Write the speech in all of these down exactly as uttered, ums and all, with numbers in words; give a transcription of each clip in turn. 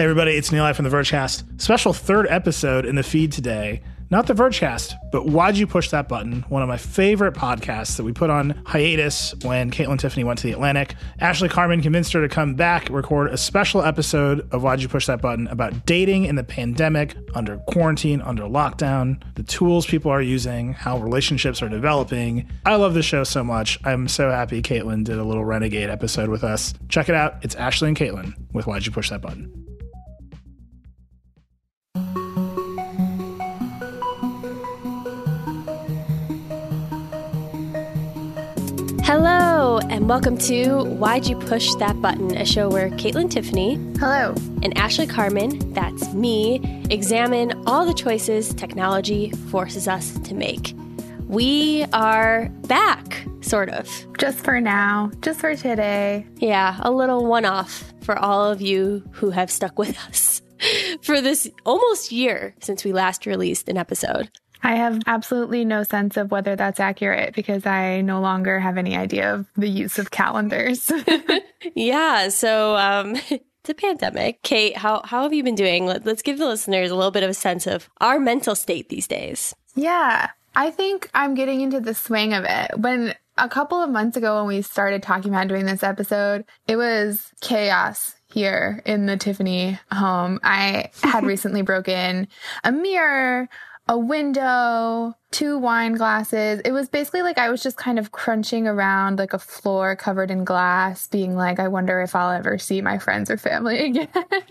Hey everybody, it's Neil from The Vergecast. Special third episode in the feed today. Not The Vergecast, but Why'd You Push That Button? One of my favorite podcasts that we put on hiatus when Caitlin Tiffany went to the Atlantic. Ashley Carman convinced her to come back, record a special episode of Why'd You Push That Button about dating in the pandemic, under quarantine, under lockdown, the tools people are using, how relationships are developing. I love this show so much. I'm so happy Caitlin did a little renegade episode with us. Check it out. It's Ashley and Caitlin with Why'd You Push That Button? Hello, and welcome to Why'd You Push That Button, a show where Caitlin Tiffany, hello, and Ashley Carman, that's me, examine all the choices technology forces us to make. We are back, sort of. Just for now, just for today. Yeah, a little one-off for all of you who have stuck with us for this almost year since we last released an episode. I have absolutely no sense of whether that's accurate because I no longer have any idea of the use of calendars. Yeah, so um, it's a pandemic. Kate, how, how have you been doing? Let, let's give the listeners a little bit of a sense of our mental state these days. Yeah, I think I'm getting into the swing of it. When a couple of months ago when we started talking about doing this episode, it was chaos here in the Tiffany home. I had recently broken a mirror, a window, two wine glasses. It was basically like I was just kind of crunching around like a floor covered in glass, being like, I wonder if I'll ever see my friends or family again.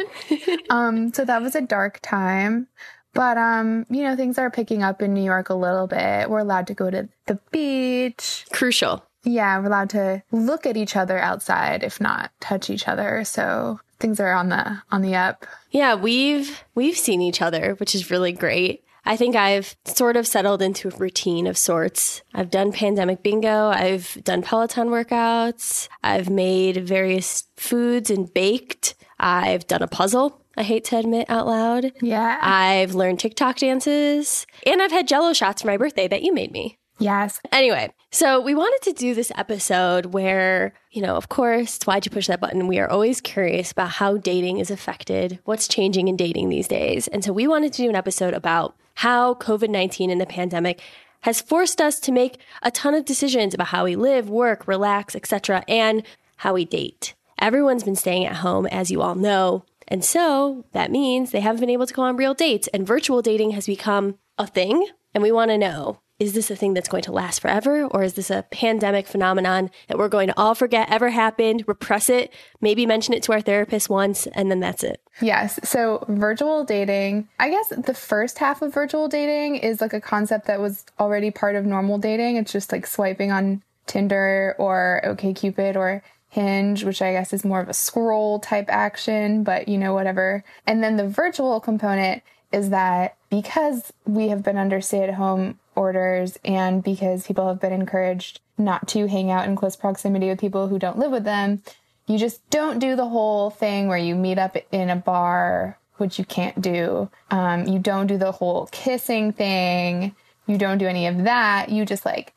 um, so that was a dark time. But, um, you know, things are picking up in New York a little bit. We're allowed to go to the beach. Crucial. Yeah, we're allowed to look at each other outside, if not touch each other. So things are on the on the up. Yeah, we've we've seen each other, which is really great. I think I've sort of settled into a routine of sorts. I've done pandemic bingo. I've done Peloton workouts. I've made various foods and baked. I've done a puzzle, I hate to admit out loud. Yeah. I've learned TikTok dances. And I've had Jell-O shots for my birthday that you made me. Yes. Anyway, so we wanted to do this episode where, you know, of course, Why'd You Push That Button? We are always curious about how dating is affected, what's changing in dating these days. And so we wanted to do an episode about how covid nineteen and the pandemic has forced us to make a ton of decisions about how we live, work, relax, et cetera, and how we date. Everyone's been staying at home, as you all know. And so that means they haven't been able to go on real dates, and virtual dating has become a thing. And we want to know, is this a thing that's going to last forever? Or is this a pandemic phenomenon that we're going to all forget ever happened, repress it, maybe mention it to our therapist once, and then that's it? Yes. So virtual dating, I guess the first half of virtual dating is like a concept that was already part of normal dating. It's just like swiping on Tinder or OkCupid or Hinge, which I guess is more of a scroll type action, but you know, whatever. And then the virtual component is that because we have been under stay-at-home orders and because people have been encouraged not to hang out in close proximity with people who don't live with them, you just don't do the whole thing where you meet up in a bar, which you can't do. Um, you don't do the whole kissing thing. You don't do any of that. You just like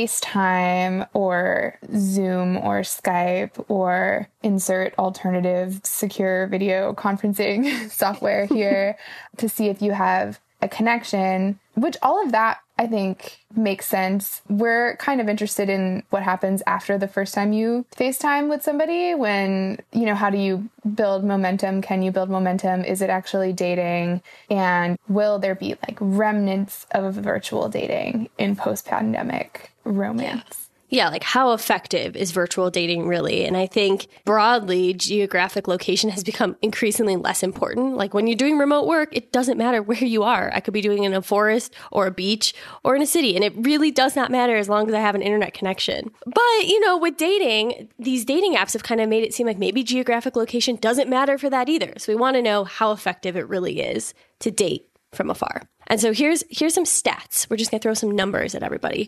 FaceTime or Zoom or Skype or insert alternative secure video conferencing software here to see if you have a connection, which all of that I think makes sense. We're kind of interested in what happens after the first time you FaceTime with somebody when, you know, how do you build momentum? Can you build momentum? Is it actually dating? And will there be like remnants of virtual dating in post-pandemic romance? Yeah. Yeah, like how effective is virtual dating really? And I think broadly, geographic location has become increasingly less important. Like when you're doing remote work, it doesn't matter where you are. I could be doing it in a forest or a beach or in a city. And it really does not matter as long as I have an internet connection. But, you know, with dating, these dating apps have kind of made it seem like maybe geographic location doesn't matter for that either. So we want to know how effective it really is to date from afar. And so here's here's some stats. We're just going to throw some numbers at everybody.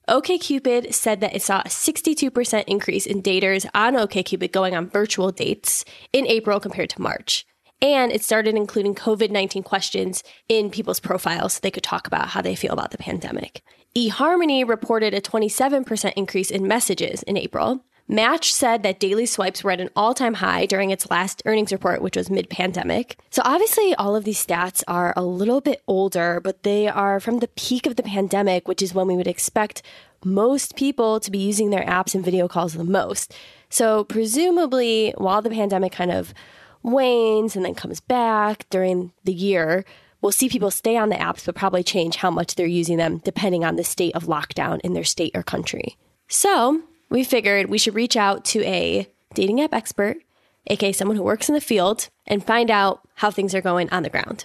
OkCupid said that it saw a sixty-two percent increase in daters on OkCupid going on virtual dates in April compared to March. And it started including covid nineteen questions in people's profiles so they could talk about how they feel about the pandemic. eHarmony reported a twenty-seven percent increase in messages in April. Match said that daily swipes were at an all-time high during its last earnings report, which was mid-pandemic. So obviously all of these stats are a little bit older, but they are from the peak of the pandemic, which is when we would expect most people to be using their apps and video calls the most. So presumably, while the pandemic kind of wanes and then comes back during the year, we'll see people stay on the apps, but probably change how much they're using them depending on the state of lockdown in their state or country. So we figured we should reach out to a dating app expert, aka someone who works in the field, and find out how things are going on the ground.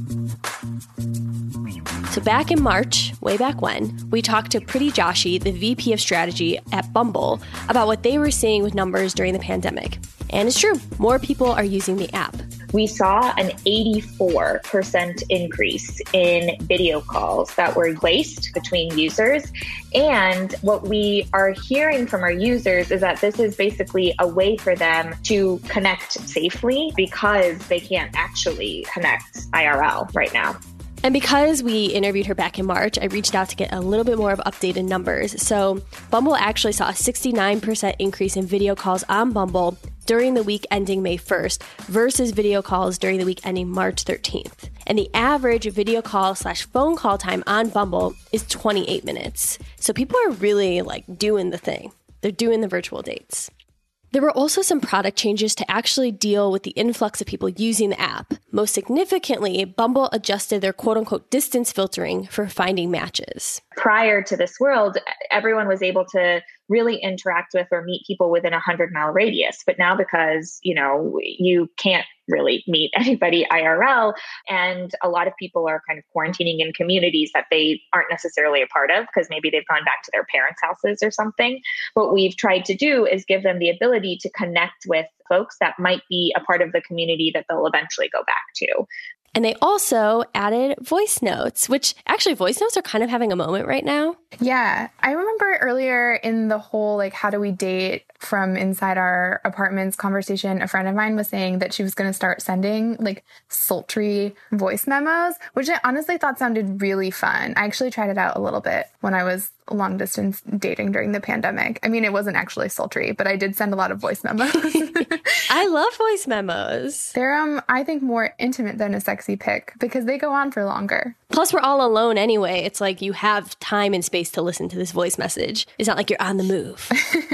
So back in March, way back when, we talked to Pretty Joshi, the V P of strategy at Bumble, about what they were seeing with numbers during the pandemic. And it's true, more people are using the app. We saw an eighty-four percent increase in video calls that were placed between users. And what we are hearing from our users is that this is basically a way for them to connect safely because they can't actually connect I R L right now. And because we interviewed her back in March, I reached out to get a little bit more of updated numbers. So Bumble actually saw a sixty-nine percent increase in video calls on Bumble during the week ending May first versus video calls during the week ending March thirteenth. And the average video call slash phone call time on Bumble is twenty-eight minutes. So people are really like doing the thing. They're doing the virtual dates. There were also some product changes to actually deal with the influx of people using the app. Most significantly, Bumble adjusted their quote-unquote distance filtering for finding matches. Prior to this world, everyone was able to really interact with or meet people within a hundred mile radius. But now because, you know, you can't really meet anybody I R L, and a lot of people are kind of quarantining in communities that they aren't necessarily a part of because maybe they've gone back to their parents' houses or something. What we've tried to do is give them the ability to connect with folks that might be a part of the community that they'll eventually go back to. And they also added voice notes, which actually voice notes are kind of having a moment right now. Yeah. I remember earlier in the whole, like, how do we date from inside our apartments conversation, a friend of mine was saying that she was going to start sending like sultry voice memos, which I honestly thought sounded really fun. I actually tried it out a little bit when I was long distance dating during the pandemic. I mean, it wasn't actually sultry, but I did send a lot of voice memos. I love voice memos. They're, um, I think, more intimate than a sexy pic because they go on for longer. Plus, we're all alone anyway. It's like you have time and space to listen to this voice message. It's not like you're on the move.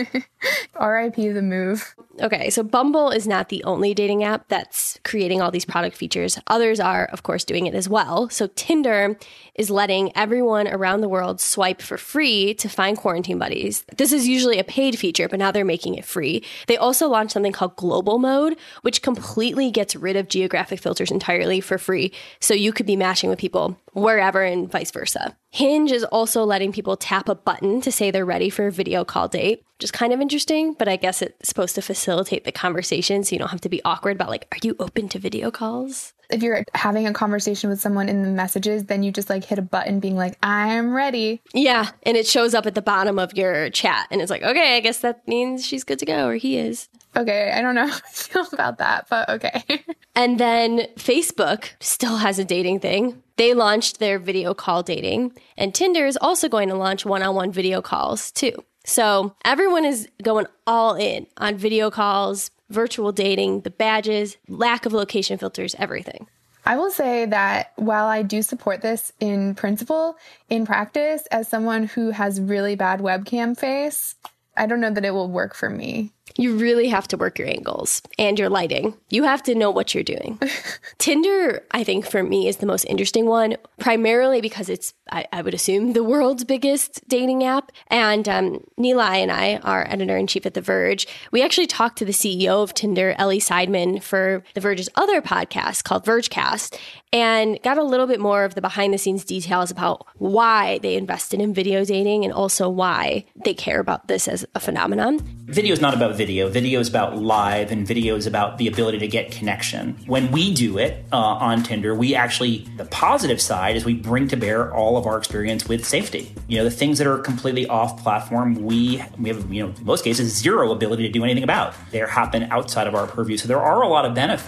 R I P the move. Okay, so Bumble is not the only dating app that's creating all these product features. Others are, of course, doing it as well. So Tinder is letting everyone around the world swipe for free to find quarantine buddies. This is usually a paid feature, but now they're making it free. They also launched something called Global Mode, which completely gets rid of geographic filters entirely for free. So you could be matching with people wherever and vice versa. Hinge is also letting people tap a button to say they're ready for a video call date, which is kind of interesting, but I guess it's supposed to facilitate the conversation so you don't have to be awkward about like, are you open to video calls? If you're having a conversation with someone in the messages, then you just like hit a button being like, I'm ready. Yeah, and it shows up at the bottom of your chat and it's like, okay, I guess that means she's good to go or he is. Okay, I don't know how I feel about that, but okay. And then Facebook still has a dating thing. They launched their video call dating, and Tinder is also going to launch one-on-one video calls too. So everyone is going all in on video calls, virtual dating, the badges, lack of location filters, everything. I will say that while I do support this in principle, in practice, as someone who has really bad webcam face, I don't know that it will work for me. You really have to work your angles and your lighting. You have to know what you're doing. Tinder, I think for me, is the most interesting one, primarily because it's, I, I would assume, the world's biggest dating app. And um, Nilay and I, our editor-in-chief at The Verge, we actually talked to the C E O of Tinder, Ellie Seidman, for The Verge's other podcast called Vergecast, and got a little bit more of the behind-the-scenes details about why they invested in video dating and also why they care about this as a phenomenon. Video is not about video. Video is about live, and video is about the ability to get connection. When we do it uh, on Tinder, we actually, the positive side is we bring to bear all of our experience with safety. You know, the things that are completely off platform, we, we have, you know, in most cases, zero ability to do anything about. They happen outside of our purview. So there are a lot of benefits.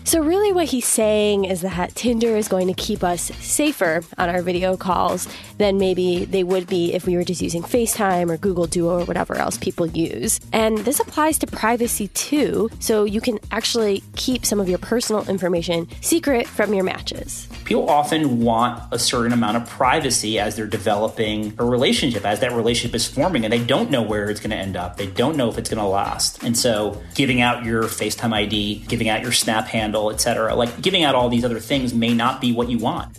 So really what he's saying is that Tinder is going to keep us safer on our video calls than maybe they would be if we were just using FaceTime or Google Duo or whatever else people use. And this applies to privacy too, so you can actually keep some of your personal information secret from your matches. People often want a certain amount of privacy as they're developing a relationship, as that relationship is forming, and they don't know where it's going to end up. They don't know if it's going to last. And so giving out your FaceTime I D, giving out your Snap handle, et cetera, like giving out all these other things may not be what you want.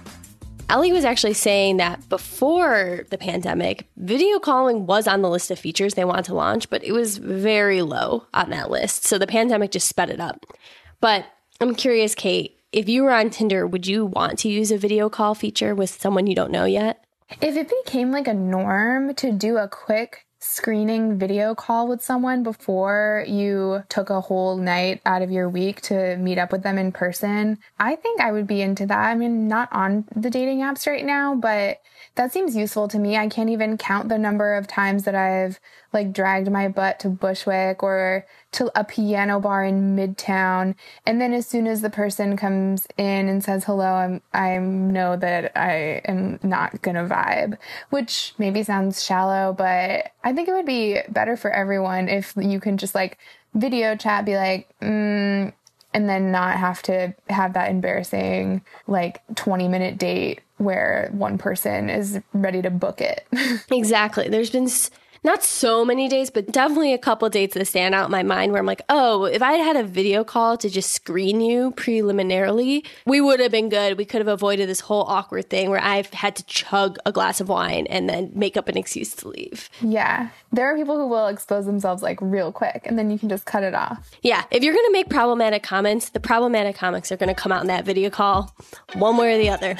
Ellie was actually saying that before the pandemic, video calling was on the list of features they wanted to launch, but it was very low on that list. So the pandemic just sped it up. But I'm curious, Kate, if you were on Tinder, would you want to use a video call feature with someone you don't know yet? If it became like a norm to do a quick screening video call with someone before you took a whole night out of your week to meet up with them in person, I think I would be into that. I mean, not on the dating apps right now, but that seems useful to me. I can't even count the number of times that I've like dragged my butt to Bushwick or to a piano bar in Midtown. And then as soon as the person comes in and says hello, I'm, I know that I am not going to vibe, which maybe sounds shallow, but I think it would be better for everyone if you can just like video chat, be like, mm, and then not have to have that embarrassing like twenty minute date where one person is ready to book it. Exactly. There's been s- not so many days, but definitely a couple of dates that stand out in my mind where I'm like, oh, if I had had a video call to just screen you preliminarily, we would have been good. We could have avoided this whole awkward thing where I've had to chug a glass of wine and then make up an excuse to leave. Yeah. There are people who will expose themselves like real quick and then you can just cut it off. Yeah. If you're going to make problematic comments, the problematic comics are going to come out in that video call one way or the other.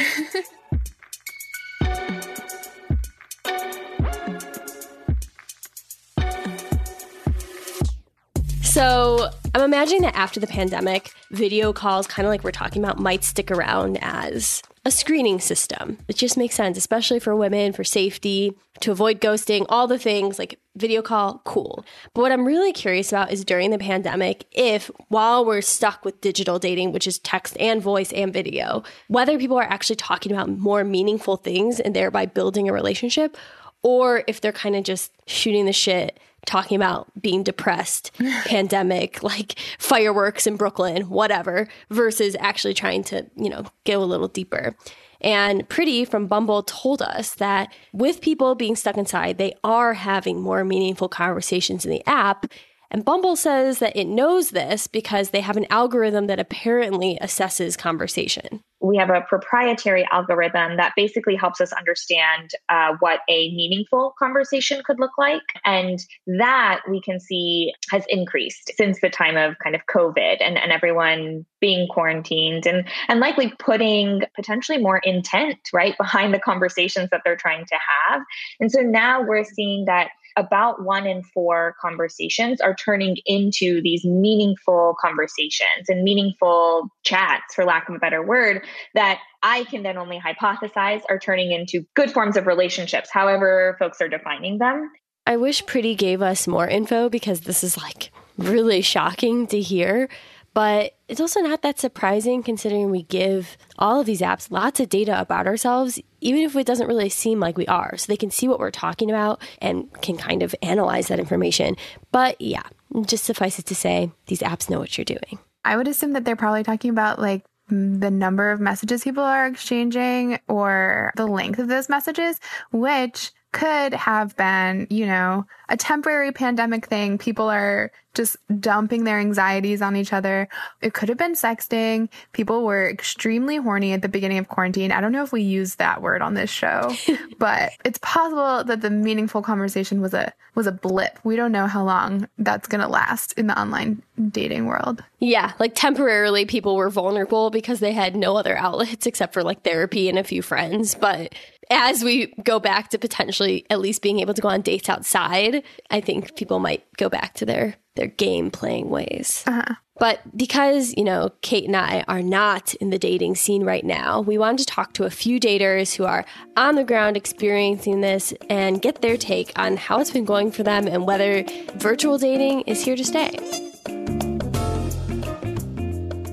So I'm imagining that after the pandemic, video calls, kind of like we're talking about, might stick around as a screening system. It just makes sense, especially for women, for safety, to avoid ghosting, all the things like video call, cool. But what I'm really curious about is during the pandemic, if while we're stuck with digital dating, which is text and voice and video, whether people are actually talking about more meaningful things and thereby building a relationship, or if they're kind of just shooting the shit, talking about being depressed, pandemic, like fireworks in Brooklyn, whatever, versus actually trying to, you know, go a little deeper. And Pretty from Bumble told us that with people being stuck inside, they are having more meaningful conversations in the app. And Bumble says that it knows this because they have an algorithm that apparently assesses conversation. We have a proprietary algorithm that basically helps us understand uh, what a meaningful conversation could look like. And that we can see has increased since the time of kind of COVID and, and everyone being quarantined and, and likely putting potentially more intent, right, behind the conversations that they're trying to have. And so now we're seeing that about one in four conversations are turning into these meaningful conversations and meaningful chats, for lack of a better word, that I can then only hypothesize are turning into good forms of relationships, however folks are defining them. I wish Pretty gave us more info because this is like really shocking to hear. But it's also not that surprising considering we give all of these apps lots of data about ourselves, even if it doesn't really seem like we are. So they can see what we're talking about and can kind of analyze that information. But yeah, just suffice it to say, these apps know what you're doing. I would assume that they're probably talking about like the number of messages people are exchanging or the length of those messages, which could have been, you know, a temporary pandemic thing. People are just dumping their anxieties on each other. It could have been sexting. People were extremely horny at the beginning of quarantine. I don't know if we use that word on this show, but it's possible that the meaningful conversation was a was a blip. We don't know how long that's going to last in the online dating world. Yeah, like temporarily people were vulnerable because they had no other outlets except for like therapy and a few friends. But as we go back to potentially at least being able to go on dates outside, I think people might go back to their, their game playing ways. Uh-huh. But because, you know, Kate and I are not in the dating scene right now, we wanted to talk to a few daters who are on the ground experiencing this and get their take on how it's been going for them and whether virtual dating is here to stay.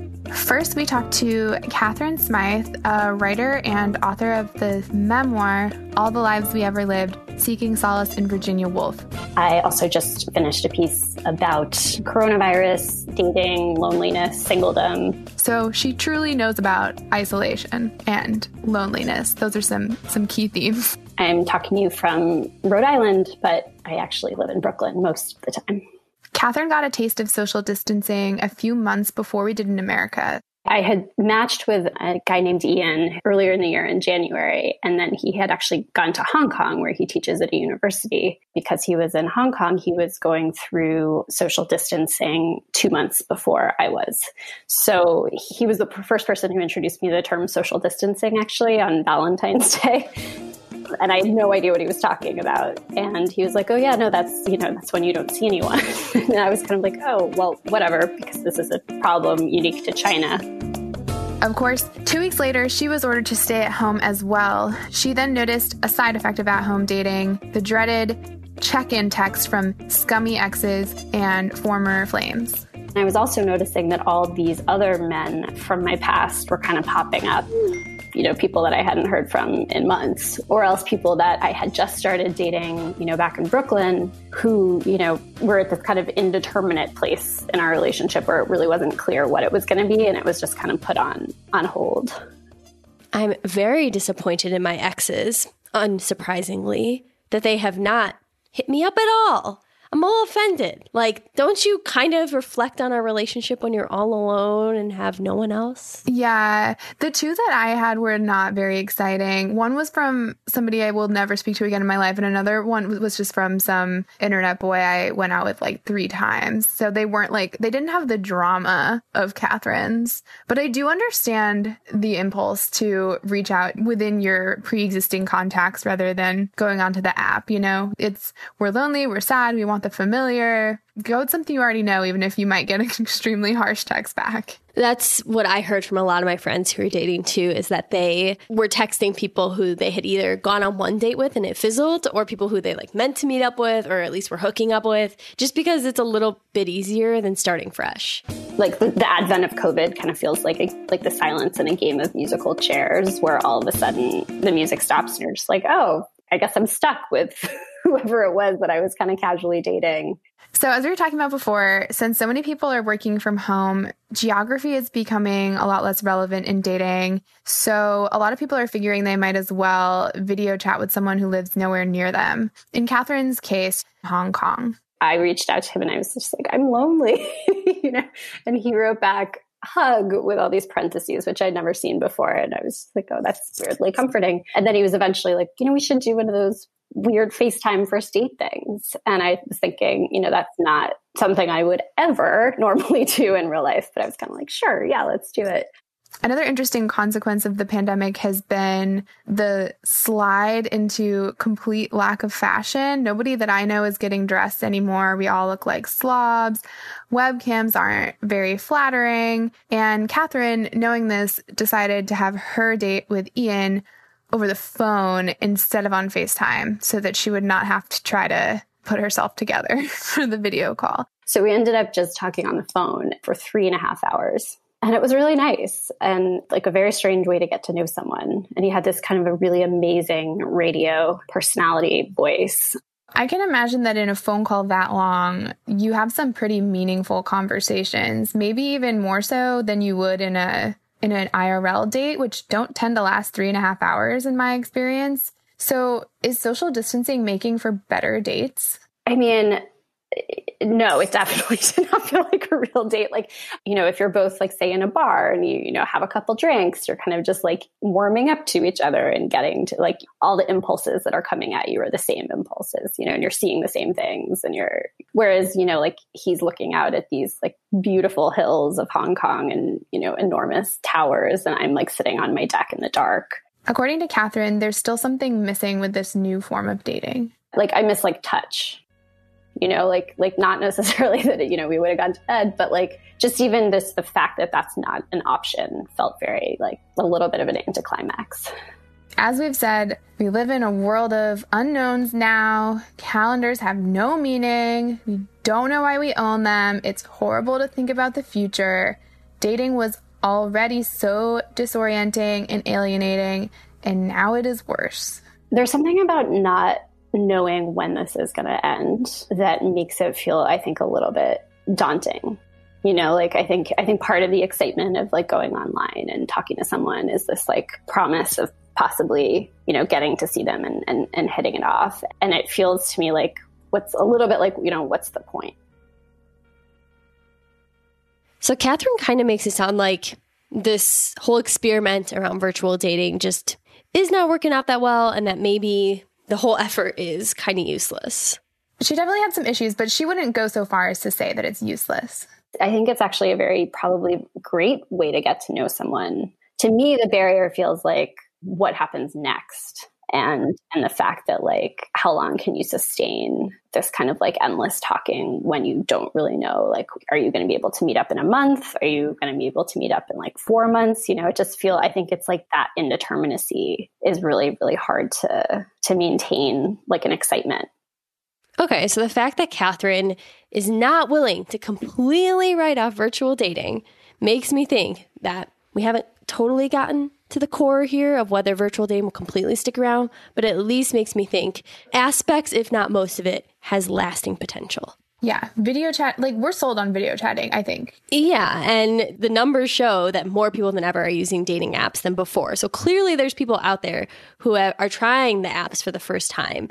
First, we talked to Catherine Smythe, a writer and author of the memoir, All the Lives We Ever Lived, Seeking Solace in Virginia Woolf. I also just finished a piece about coronavirus, dating, loneliness, singledom. So she truly knows about isolation and loneliness. Those are some, some key themes. I'm talking to you from Rhode Island, but I actually live in Brooklyn most of the time. Catherine got a taste of social distancing a few months before we did in America. I had matched with a guy named Ian earlier in the year in January, and then he had actually gone to Hong Kong where he teaches at a university. Because he was in Hong Kong, he was going through social distancing two months before I was. So he was the first person who introduced me to the term social distancing, actually, on Valentine's Day. And I had no idea what he was talking about. And he was like, oh, yeah, no, that's, you know, that's when you don't see anyone. And I was kind of like, oh, well, whatever, because this is a problem unique to China. Of course, two weeks later, she was ordered to stay at home as well. She then noticed a side effect of at-home dating, the dreaded check-in text from scummy exes and former flames. I was also noticing that all these other men from my past were kind of popping up. You know, people that I hadn't heard from in months, or else people that I had just started dating, you know, back in Brooklyn, who, you know, were at this kind of indeterminate place in our relationship where it really wasn't clear what it was going to be, and it was just kind of put on, on hold. I'm very disappointed in my exes, unsurprisingly, that they have not hit me up at all. I'm all offended. Like, don't you kind of reflect on our relationship when you're all alone and have no one else? Yeah. The two that I had were not very exciting. One was from somebody I will never speak to again in my life, and another one was just from some internet boy I went out with like three times. So they weren't like, they didn't have the drama of Catherine's. But I do understand the impulse to reach out within your pre-existing contacts rather than going onto the app. You know, it's, we're lonely, we're sad, we want the familiar. Go with something you already know, even if you might get an extremely harsh text back. That's what I heard from a lot of my friends who are dating too, is that they were texting people who they had either gone on one date with and it fizzled, or people who they like meant to meet up with, or at least were hooking up with, just because it's a little bit easier than starting fresh. Like the, the advent of COVID kind of feels like a, like the silence in a game of musical chairs, where all of a sudden the music stops and you're just like, oh, I guess I'm stuck with whoever it was that I was kind of casually dating. So as we were talking about before, since so many people are working from home, geography is becoming a lot less relevant in dating. So a lot of people are figuring they might as well video chat with someone who lives nowhere near them. In Catherine's case, Hong Kong. I reached out to him and I was just like, I'm lonely, you know, and he wrote back, hug, with all these parentheses, which I'd never seen before. And I was like, oh, that's weirdly comforting. And then he was eventually like, you know, we should do one of those weird FaceTime first date things. And I was thinking, you know, that's not something I would ever normally do in real life. But I was kind of like, sure, yeah, let's do it. Another interesting consequence of the pandemic has been the slide into complete lack of fashion. Nobody that I know is getting dressed anymore. We all look like slobs. Webcams aren't very flattering. And Catherine, knowing this, decided to have her date with Ian over the phone instead of on FaceTime, so that she would not have to try to put herself together for the video call. So we ended up just talking on the phone for three and a half hours. And it was really nice and like a very strange way to get to know someone. And he had this kind of a really amazing radio personality voice. I can imagine that in a phone call that long, you have some pretty meaningful conversations, maybe even more so than you would in a in an I R L date, which don't tend to last three and a half hours in my experience. So is social distancing making for better dates? I mean, no, it definitely did not feel like a real date. Like, you know, if you're both like, say, in a bar and you, you know, have a couple drinks, you're kind of just like warming up to each other and getting to like all the impulses that are coming at you are the same impulses, you know, and you're seeing the same things. And you're, whereas, you know, like he's looking out at these like beautiful hills of Hong Kong and, you know, enormous towers. And I'm like sitting on my deck in the dark. According to Catherine, there's still something missing with this new form of dating. Like I miss like touch. You know, like, like not necessarily that, you know, we would have gone to bed, but like just even this, the fact that that's not an option felt very like a little bit of an anticlimax. As we've said, we live in a world of unknowns now. Calendars have no meaning. We don't know why we own them. It's horrible to think about the future. Dating was already so disorienting and alienating, and now it is worse. There's something about not knowing when this is going to end that makes it feel, I think, a little bit daunting. You know, like I think I think part of the excitement of like going online and talking to someone is this like promise of possibly, you know, getting to see them and, and, and hitting it off. And it feels to me like what's a little bit like, you know, what's the point? So Catherine kind of makes it sound like this whole experiment around virtual dating just is not working out that well, and that maybe the whole effort is kind of useless. She definitely had some issues, but she wouldn't go so far as to say that it's useless. I think it's actually a very probably great way to get to know someone. To me, the barrier feels like what happens next. And and the fact that like, how long can you sustain this kind of like endless talking when you don't really know, like, are you going to be able to meet up in a month? Are you going to be able to meet up in like four months? You know, it just feel, I think it's like that indeterminacy is really, really hard to, to maintain like an excitement. Okay, so the fact that Catherine is not willing to completely write off virtual dating makes me think that we haven't totally gotten to the core here of whether virtual dating will completely stick around, but it at least makes me think aspects, if not most of it, has lasting potential. Yeah, video chat, like we're sold on video chatting, I think. Yeah, and the numbers show that more people than ever are using dating apps than before. So clearly there's people out there who are trying the apps for the first time.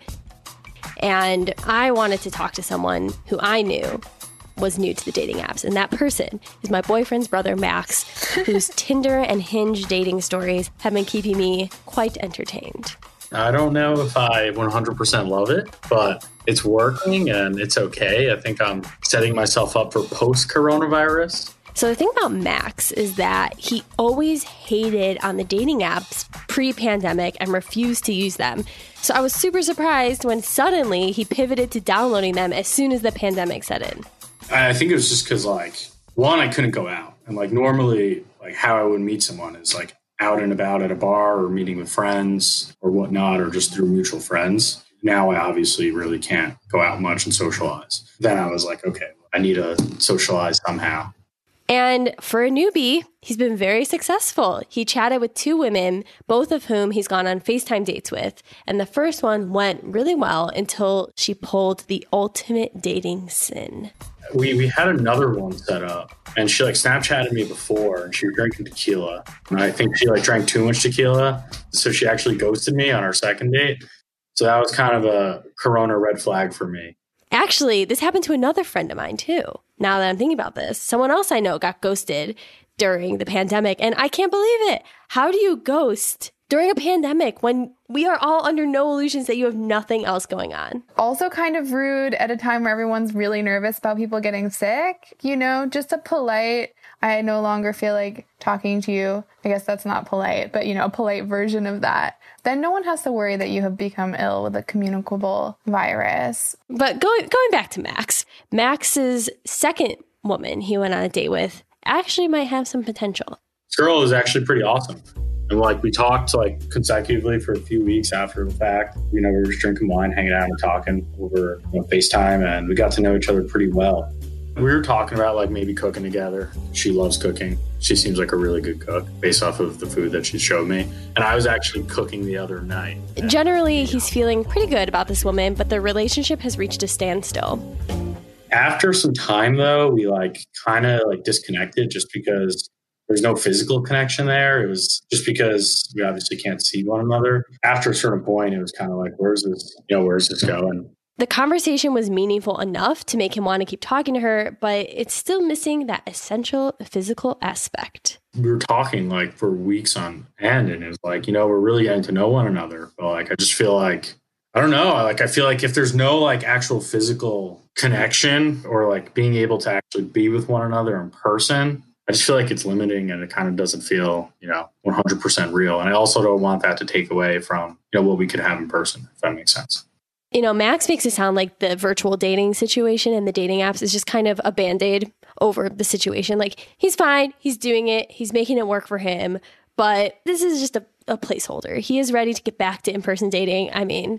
And I wanted to talk to someone who I knew was new to the dating apps. And that person is my boyfriend's brother, Max, whose Tinder and Hinge dating stories have been keeping me quite entertained. I don't know if I one hundred percent love it, but it's working and it's okay. I think I'm setting myself up for post-coronavirus. So the thing about Max is that he always hated on the dating apps pre-pandemic and refused to use them. So I was super surprised when suddenly he pivoted to downloading them as soon as the pandemic set in. I think it was just because, like, one, I couldn't go out. And, like, normally, like, how I would meet someone is, like, out and about at a bar or meeting with friends or whatnot, or just through mutual friends. Now I obviously really can't go out much and socialize. Then I was like, okay, I need to socialize somehow. And for a newbie, he's been very successful. He chatted with two women, both of whom he's gone on FaceTime dates with. And the first one went really well until she pulled the ultimate dating sin. We we had another one set up, and she like Snapchatted me before, and she was drinking tequila. And I think she like drank too much tequila, so she actually ghosted me on our second date. So that was kind of a corona red flag for me. Actually, this happened to another friend of mine too. Now that I'm thinking about this, someone else I know got ghosted during the pandemic, and I can't believe it. How do you ghost during a pandemic when we are all under no illusions that you have nothing else going on? Also kind of rude at a time where everyone's really nervous about people getting sick. You know, just a polite, I no longer feel like talking to you. I guess that's not polite, but, you know, a polite version of that. Then no one has to worry that you have become ill with a communicable virus. But going going back to Max, Max's second woman he went on a date with actually might have some potential. This girl is actually pretty awesome. And like we talked like consecutively for a few weeks after the fact. You know, we were just drinking wine, hanging out and talking over you know, FaceTime, and we got to know each other pretty well. We were talking about like maybe cooking together. She loves cooking. She seems like a really good cook based off of the food that she showed me. And I was actually cooking the other night. Generally, he's feeling pretty good about this woman, but the relationship has reached a standstill. After some time, though, we like kind of like disconnected just because there's no physical connection there. It was just because we obviously can't see one another. After a certain point, it was kind of like, where's this, you know, where's this going? The conversation was meaningful enough to make him want to keep talking to her, but it's still missing that essential physical aspect. We were talking like for weeks on end, and it was like, you know, we're really getting to know one another. But like, I just feel like, I don't know, like I feel like if there's no like actual physical connection or like being able to actually be with one another in person, I just feel like it's limiting and it kind of doesn't feel, you know, one hundred percent real. And I also don't want that to take away from, you know, what we could have in person, if that makes sense. You know, Max makes it sound like the virtual dating situation and the dating apps is just kind of a Band-Aid over the situation. Like, he's fine. He's doing it. He's making it work for him. But this is just a, a placeholder. He is ready to get back to in-person dating. I mean,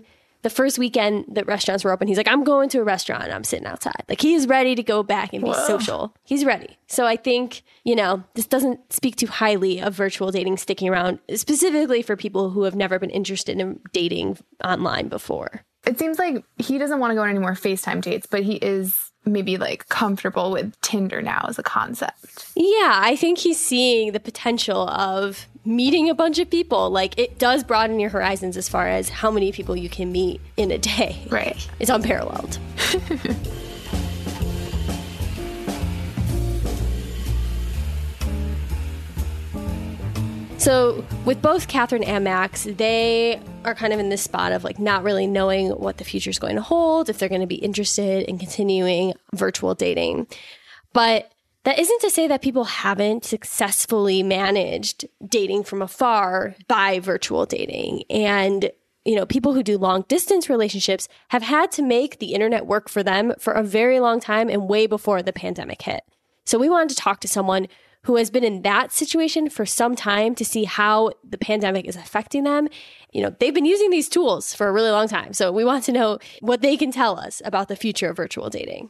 the first weekend that restaurants were open, he's like, I'm going to a restaurant and I'm sitting outside. Like, he's ready to go back and be Whoa. social. He's ready. So I think, you know, this doesn't speak too highly of virtual dating sticking around, specifically for people who have never been interested in dating online before. It seems like he doesn't want to go on any more FaceTime dates, but he is maybe like comfortable with Tinder now as a concept. Yeah, I think he's seeing the potential of meeting a bunch of people. Like, it does broaden your horizons as far as how many people you can meet in a day. Right. It's unparalleled. So with both Catherine and Max, they are kind of in this spot of like not really knowing what the future is going to hold, if they're going to be interested in continuing virtual dating. But that isn't to say that people haven't successfully managed dating from afar by virtual dating. And, you know, people who do long distance relationships have had to make the internet work for them for a very long time and way before the pandemic hit. So we wanted to talk to someone who has been in that situation for some time to see how the pandemic is affecting them. You know, they've been using these tools for a really long time. So we want to know what they can tell us about the future of virtual dating.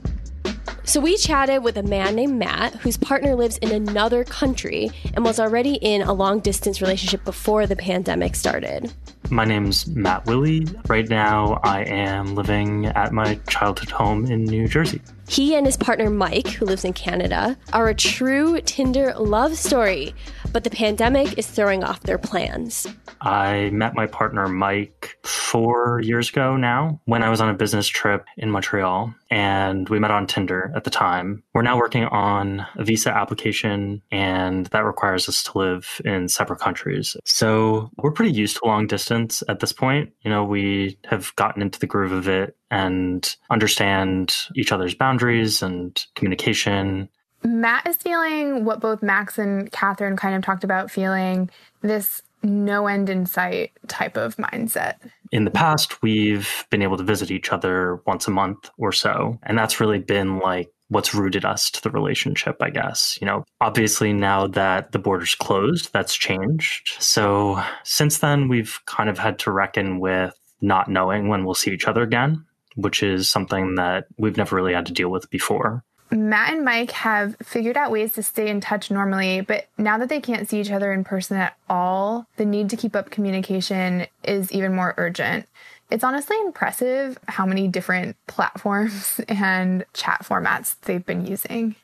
So we chatted with a man named Matt, whose partner lives in another country and was already in a long distance relationship before the pandemic started. My name's Matt Willie. Right now, I am living at my childhood home in New Jersey. He and his partner, Mike, who lives in Canada, are a true Tinder love story, but the pandemic is throwing off their plans. I met my partner, Mike, four years ago now when I was on a business trip in Montreal, and we met on Tinder at the time. We're now working on a visa application, and that requires us to live in separate countries. So we're pretty used to long distance at this point. You know, we have gotten into the groove of it and understand each other's boundaries and communication. Matt is feeling what both Max and Catherine kind of talked about feeling, this no end in sight type of mindset. In the past, we've been able to visit each other once a month or so. And that's really been like what's rooted us to the relationship, I guess. You know, obviously now that the border's closed, that's changed. So since then, we've kind of had to reckon with not knowing when we'll see each other again, which is something that we've never really had to deal with before. Matt and Mike have figured out ways to stay in touch normally, but now that they can't see each other in person at all, the need to keep up communication is even more urgent. It's honestly impressive how many different platforms and chat formats they've been using.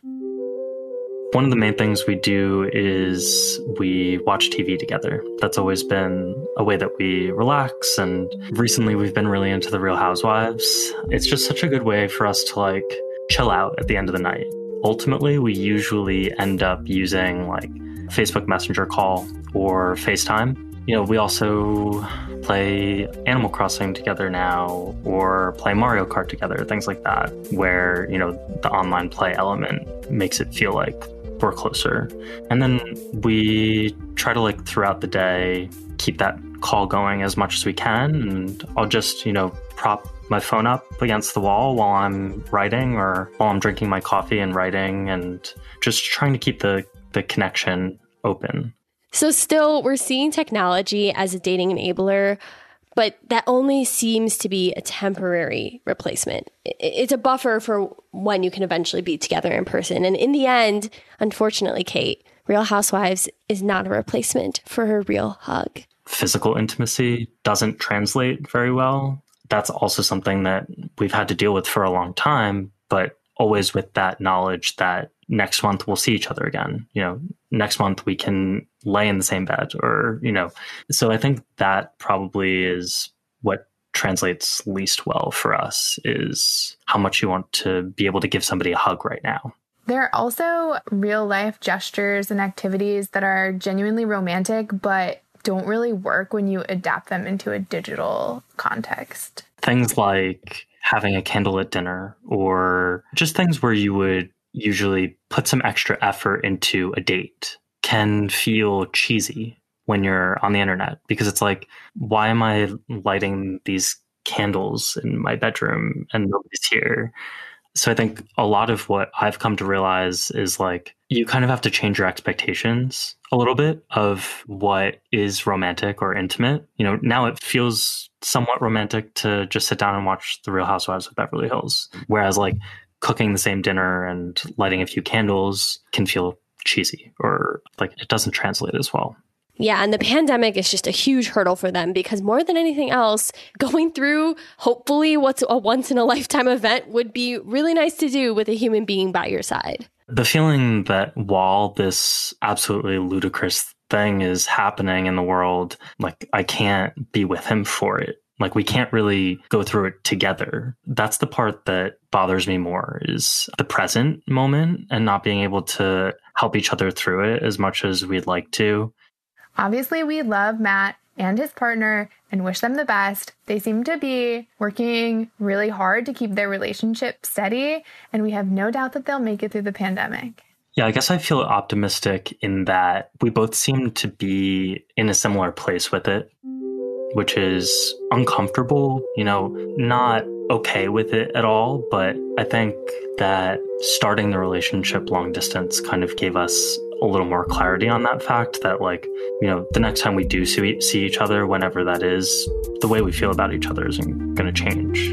One of the main things we do is we watch T V together. That's always been a way that we relax. And recently we've been really into The Real Housewives. It's just such a good way for us to like chill out at the end of the night. Ultimately, we usually end up using like Facebook Messenger call or FaceTime. You know, we also play Animal Crossing together now or play Mario Kart together, things like that, where, you know, the online play element makes it feel like we're closer. And then we try to like throughout the day, keep that call going as much as we can. And I'll just, you know, prop my phone up against the wall while I'm writing or while I'm drinking my coffee and writing and just trying to keep the, the connection open. So still, we're seeing technology as a dating enabler, but that only seems to be a temporary replacement. It's a buffer for when you can eventually be together in person. And in the end, unfortunately, Kate, Real Housewives is not a replacement for a real hug. Physical intimacy doesn't translate very well. That's also something that we've had to deal with for a long time, but always with that knowledge that next month we'll see each other again. You know, next month we can lay in the same bed or, you know, so I think that probably is what translates least well for us is how much you want to be able to give somebody a hug right now. There are also real life gestures and activities that are genuinely romantic, but don't really work when you adapt them into a digital context. Things like having a candlelit dinner or just things where you would usually put some extra effort into a date can feel cheesy when you're on the internet because it's like, why am I lighting these candles in my bedroom and nobody's here? So I think a lot of what I've come to realize is like, you kind of have to change your expectations a little bit of what is romantic or intimate. You know, now it feels somewhat romantic to just sit down and watch The Real Housewives of Beverly Hills. Whereas like cooking the same dinner and lighting a few candles can feel cheesy or like it doesn't translate as well. Yeah, and the pandemic is just a huge hurdle for them because more than anything else, going through hopefully what's a once in a lifetime event would be really nice to do with a human being by your side. The feeling that while this absolutely ludicrous thing is happening in the world, like I can't be with him for it. Like we can't really go through it together. That's the part that bothers me more is the present moment and not being able to help each other through it as much as we'd like to. Obviously, we love Matt and his partner and wish them the best. They seem to be working really hard to keep their relationship steady, and we have no doubt that they'll make it through the pandemic. Yeah, I guess I feel optimistic in that we both seem to be in a similar place with it, which is uncomfortable, you know, not okay with it at all. But I think that starting the relationship long distance kind of gave us a little more clarity on that fact that, like, you know, the next time we do see, see each other, whenever that is, the way we feel about each other isn't going to change.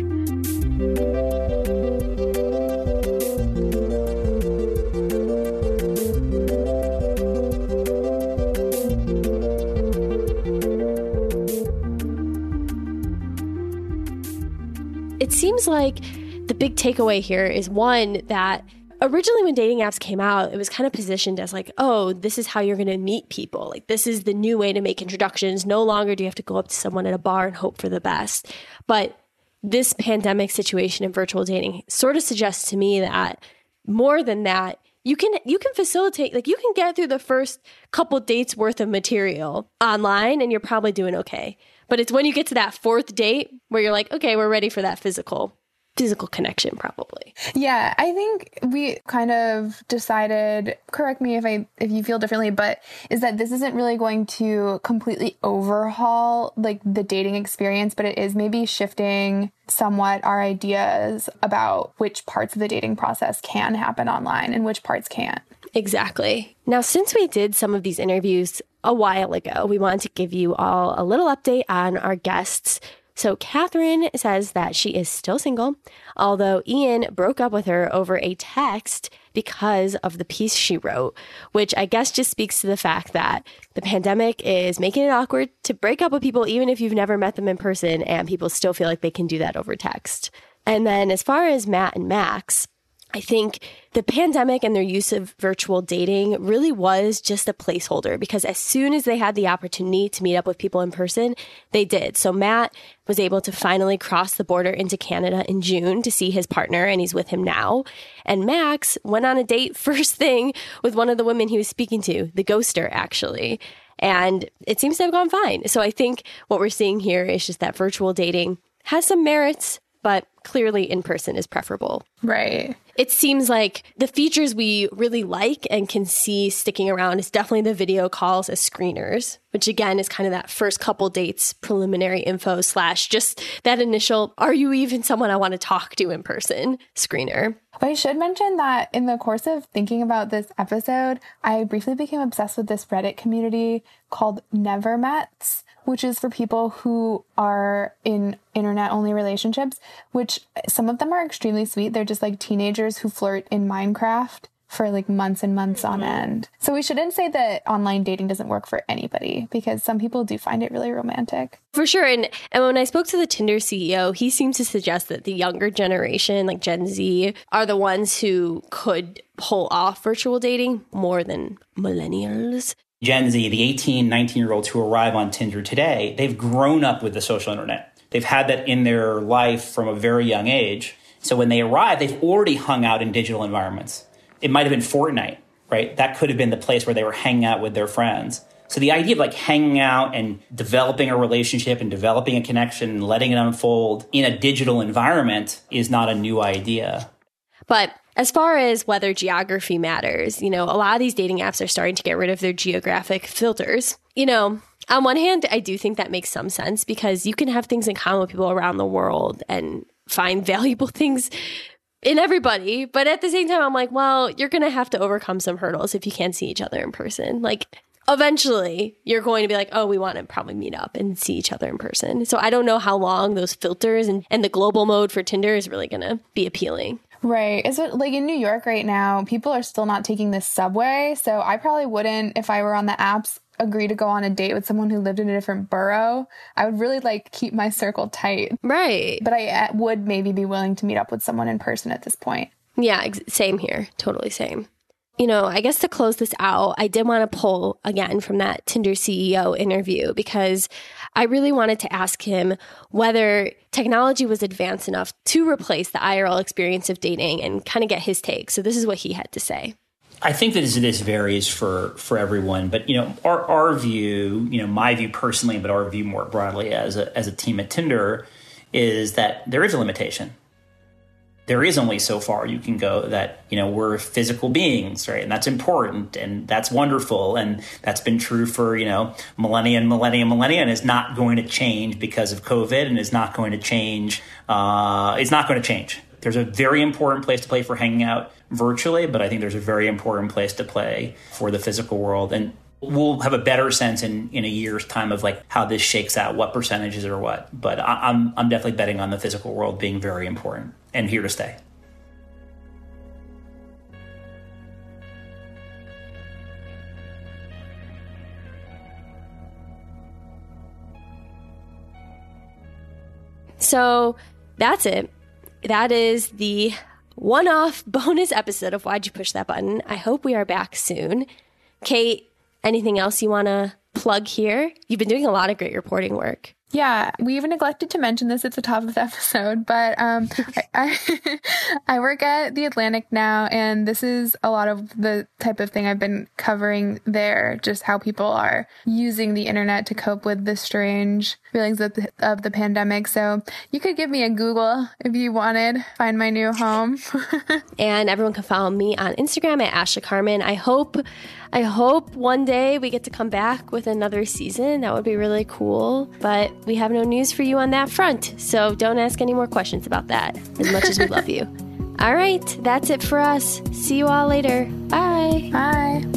It seems like the big takeaway here is one that originally when dating apps came out, it was kind of positioned as like, oh, this is how you're going to meet people. Like this is the new way to make introductions. No longer do you have to go up to someone at a bar and hope for the best. But this pandemic situation and virtual dating sort of suggests to me that more than that, you can you can facilitate, like you can get through the first couple dates worth of material online and you're probably doing okay. But it's when you get to that fourth date where you're like, okay, we're ready for that physical physical connection probably. Yeah, I think we kind of decided, correct me if I if you feel differently, but is that this isn't really going to completely overhaul like the dating experience, but it is maybe shifting somewhat our ideas about which parts of the dating process can happen online and which parts can't. Exactly. Now, since we did some of these interviews a while ago, we wanted to give you all a little update on our guests. So Catherine says that she is still single, although Ian broke up with her over a text because of the piece she wrote, which I guess just speaks to the fact that the pandemic is making it awkward to break up with people, even if you've never met them in person, and people still feel like they can do that over text. And then as far as Matt and Max, I think the pandemic and their use of virtual dating really was just a placeholder because as soon as they had the opportunity to meet up with people in person, they did. So Matt was able to finally cross the border into Canada in June to see his partner, and he's with him now. And Max went on a date first thing with one of the women he was speaking to, the ghoster, actually. And it seems to have gone fine. So I think what we're seeing here is just that virtual dating has some merits, but clearly in person is preferable. Right. It seems like the features we really like and can see sticking around is definitely the video calls as screeners, which again is kind of that first couple dates preliminary info slash just that initial, are you even someone I want to talk to in person screener. But I should mention that in the course of thinking about this episode, I briefly became obsessed with this Reddit community called Never Mets, which is for people who are in internet-only relationships, which some of them are extremely sweet. They're just like teenagers who flirt in Minecraft for like months and months on end. So we shouldn't say that online dating doesn't work for anybody because some people do find it really romantic. For sure. And, and when I spoke to the Tinder C E O, he seemed to suggest that the younger generation, like Gen Z, are the ones who could pull off virtual dating more than millennials. Gen Z, the eighteen, nineteen-year-olds who arrive on Tinder today, they've grown up with the social internet. They've had that in their life from a very young age. So when they arrive, they've already hung out in digital environments. It might have been Fortnite, right? That could have been the place where they were hanging out with their friends. So the idea of like hanging out and developing a relationship and developing a connection and letting it unfold in a digital environment is not a new idea. But as far as whether geography matters, you know, a lot of these dating apps are starting to get rid of their geographic filters. You know, on one hand, I do think that makes some sense because you can have things in common with people around the world and find valuable things in everybody. But at the same time, I'm like, well, you're going to have to overcome some hurdles if you can't see each other in person. Like, eventually, you're going to be like, oh, we want to probably meet up and see each other in person. So I don't know how long those filters and, and the global mode for Tinder is really going to be appealing. Right. Is it like in New York right now, people are still not taking the subway. So I probably wouldn't, if I were on the apps, agree to go on a date with someone who lived in a different borough. I would really like keep my circle tight. Right. But I would maybe be willing to meet up with someone in person at this point. Yeah, ex- same here. Totally same. You know, I guess to close this out, I did want to pull again from that Tinder C E O interview because I really wanted to ask him whether technology was advanced enough to replace the I R L experience of dating and kind of get his take. So this is what he had to say. I think that this varies for, for everyone, but, you know, our, our view, you know, my view personally, but our view more broadly as a, as a team at Tinder is that there is a limitation. There is only so far you can go that, you know, we're physical beings, right? And that's important and that's wonderful. And that's been true for, you know, millennia and millennia and millennia, and is not going to change because of COVID and is not going to change. Uh, it's not going to change. There's a very important place to play for hanging out virtually, but I think there's a very important place to play for the physical world. And we'll have a better sense in, in a year's time of like how this shakes out, what percentages are what. But I, I'm I'm definitely betting on the physical world being very important and here to stay. So that's it. That is the one-off bonus episode of Why'd You Push That Button? I hope we are back soon. Kate, anything else you want to plug here? You've been doing a lot of great reporting work. Yeah, we even neglected to mention this at the top of the episode, but um, I, I, I work at The Atlantic now, and this is a lot of the type of thing I've been covering there, just how people are using the internet to cope with the strange feelings of the, of the pandemic. So you could give me a Google if you wanted, find my new home. And everyone can follow me on Instagram at Ashley Carmen. I hope... I hope one day we get to come back with another season. That would be really cool. But we have no news for you on that front. So don't ask any more questions about that, as much as we love you. All right, that's it for us. See you all later. Bye. Bye.